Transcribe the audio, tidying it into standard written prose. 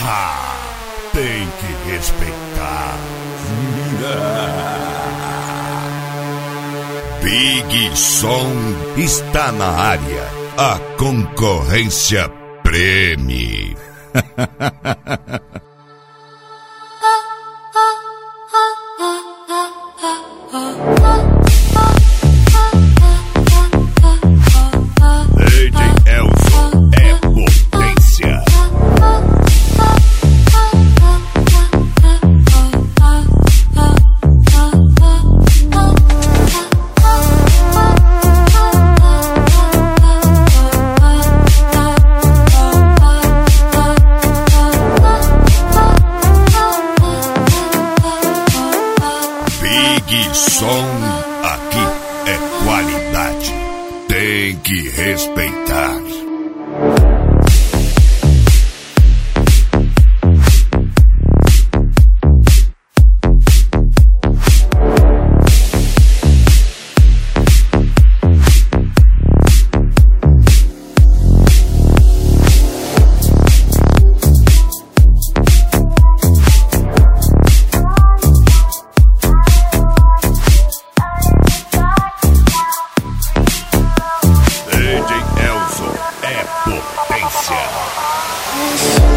Ha! Tem que respeitar. Big Som está na área. A concorrência preme. DJ Elson é potência. Big Som, aqui é qualidade. Tem que respeitar. DJ Elson é potência.